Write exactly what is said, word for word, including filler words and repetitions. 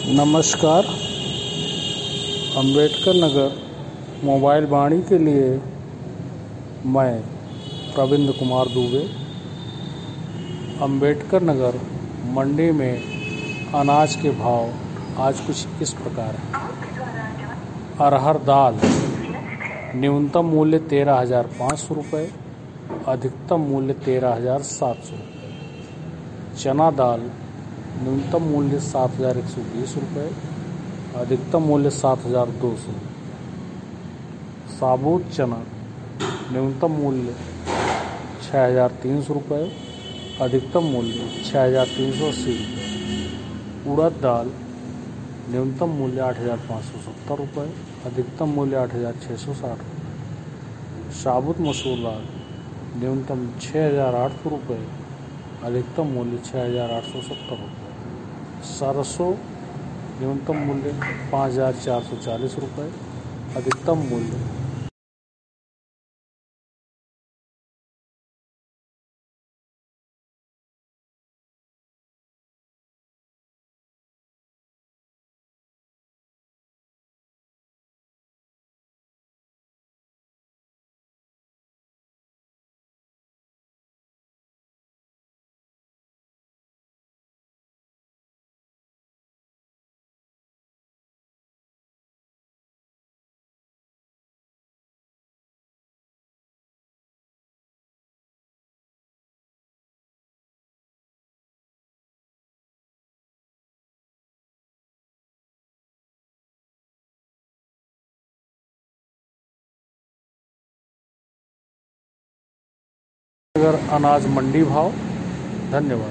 नमस्कार। अंबेडकर नगर मोबाइल वाणी के लिए मैं प्रविंद कुमार दुबे। अंबेडकर नगर मंडी में अनाज के भाव आज कुछ इस प्रकार हैं। अरहर दाल न्यूनतम मूल्य तेरह हज़ार पाँच सौ रुपये, अधिकतम मूल्य तेरह हज़ार सात सौ रुपये। चना दाल न्यूनतम मूल्य सात हज़ार एक सौ बीस रुपये, अधिकतम मूल्य सात हज़ार दो सौ। साबुत चना न्यूनतम मूल्य छः हज़ार तीन सौ रुपये, अधिकतम मूल्य छः हज़ार तीन सौ अस्सी रुपये। उड़द दाल न्यूनतम मूल्य आठ हज़ार पाँच सौ सत्तर रुपये, अधिकतम मूल्य आठ हज़ार छः सौ साठ रुपये। साबुत मसूर दाल न्यूनतम छः हज़ार आठ सौ रुपये, अधिकतम मूल्य छः हज़ार आठ सौ सत्तर रुपये। सरसों न्यूनतम मूल्य पाँच हज़ार चार सौ चालीस रुपये, अधिकतम मूल्य अगर अनाज मंडी भाव। धन्यवाद।